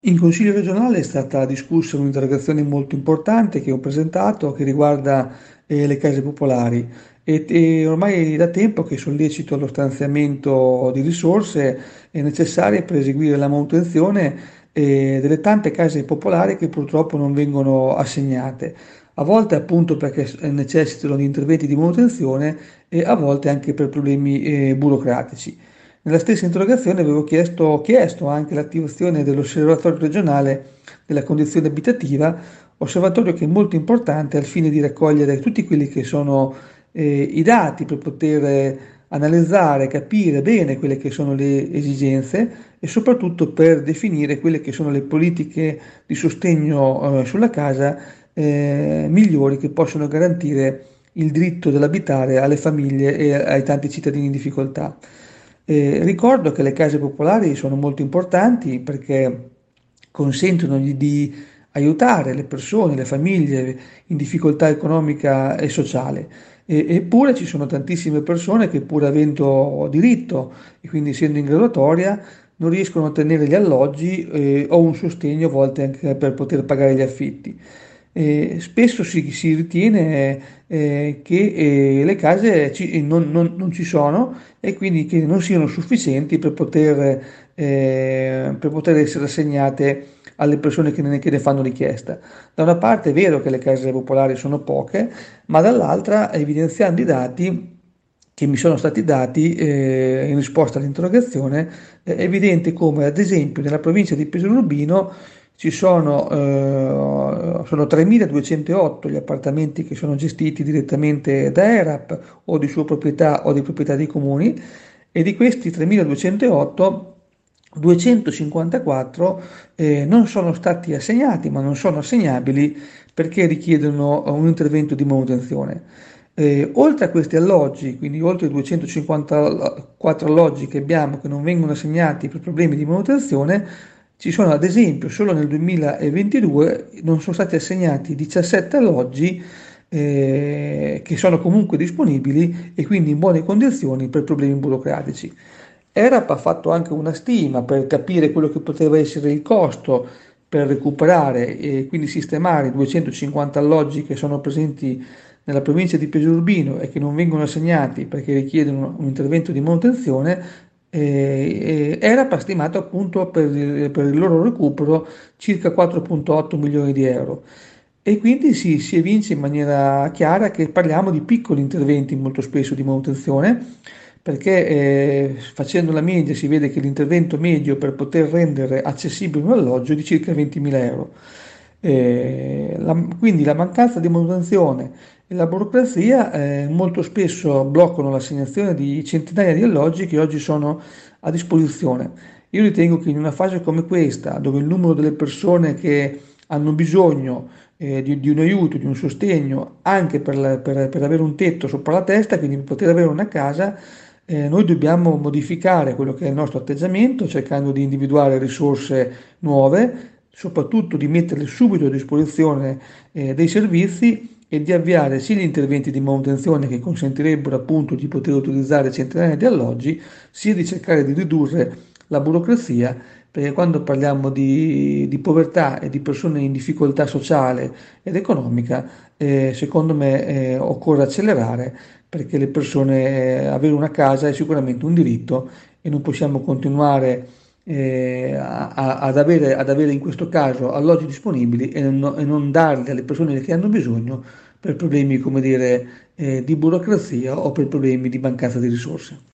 In Consiglio regionale è stata discussa un'interrogazione molto importante che ho presentato che riguarda le case popolari e ormai è da tempo che sollecito lo stanziamento di risorse necessarie per eseguire la manutenzione delle tante case popolari che purtroppo non vengono assegnate, a volte appunto perché necessitano di interventi di manutenzione e a volte anche per problemi burocratici. Nella stessa interrogazione avevo chiesto anche l'attivazione dell'Osservatorio regionale della condizione abitativa, osservatorio che è molto importante al fine di raccogliere tutti quelli che sono i dati per poter analizzare, capire bene quelle che sono le esigenze e soprattutto per definire quelle che sono le politiche di sostegno sulla casa migliori che possono garantire il diritto dell'abitare alle famiglie e ai tanti cittadini in difficoltà. Ricordo che le case popolari sono molto importanti perché consentono di aiutare le persone, le famiglie in difficoltà economica e sociale. Eppure ci sono tantissime persone che pur avendo diritto e quindi essendo in graduatoria non riescono a ottenere gli alloggi o un sostegno a volte anche per poter pagare gli affitti. Spesso si ritiene che le case non ci sono e quindi che non siano sufficienti per poter essere assegnate alle persone che ne fanno richiesta. Da una parte è vero che le case popolari sono poche, ma dall'altra, evidenziando i dati che mi sono stati dati in risposta all'interrogazione, è evidente come ad esempio nella provincia di Pesaro Urbino sono 3.208 gli appartamenti che sono gestiti direttamente da ERAP o di sua proprietà o di proprietà dei comuni e di questi 3.208 254 non sono stati assegnati, ma non sono assegnabili perché richiedono un intervento di manutenzione. Oltre a questi alloggi, quindi oltre ai 254 alloggi che abbiamo che non vengono assegnati per problemi di manutenzione, ci sono ad esempio solo nel 2022 non sono stati assegnati 17 alloggi che sono comunque disponibili e quindi in buone condizioni per problemi burocratici. ERAP ha fatto anche una stima per capire quello che poteva essere il costo per recuperare e quindi sistemare i 250 alloggi che sono presenti nella provincia di Pesaro Urbino e che non vengono assegnati perché richiedono un intervento di manutenzione. ERAP ha stimato appunto per il loro recupero circa 4,8 milioni di euro. E quindi si evince in maniera chiara che parliamo di piccoli interventi molto spesso di manutenzione, perché facendo la media si vede che l'intervento medio per poter rendere accessibile un alloggio è di circa 20.000 euro. Quindi la mancanza di manutenzione e la burocrazia molto spesso bloccano l'assegnazione di centinaia di alloggi che oggi sono a disposizione. Io ritengo che in una fase come questa, dove il numero delle persone che hanno bisogno di un aiuto, di un sostegno, anche per avere un tetto sopra la testa, quindi per poter avere una casa, noi dobbiamo modificare quello che è il nostro atteggiamento, cercando di individuare risorse nuove, soprattutto di metterle subito a disposizione dei servizi e di avviare sia gli interventi di manutenzione che consentirebbero appunto di poter utilizzare centinaia di alloggi, sia di cercare di ridurre la burocrazia, perché quando parliamo di povertà e di persone in difficoltà sociale ed economica, secondo me occorre accelerare perché le persone, avere una casa è sicuramente un diritto e non possiamo continuare ad avere in questo caso alloggi disponibili e non darli alle persone che hanno bisogno per problemi, come dire, di burocrazia o per problemi di mancanza di risorse.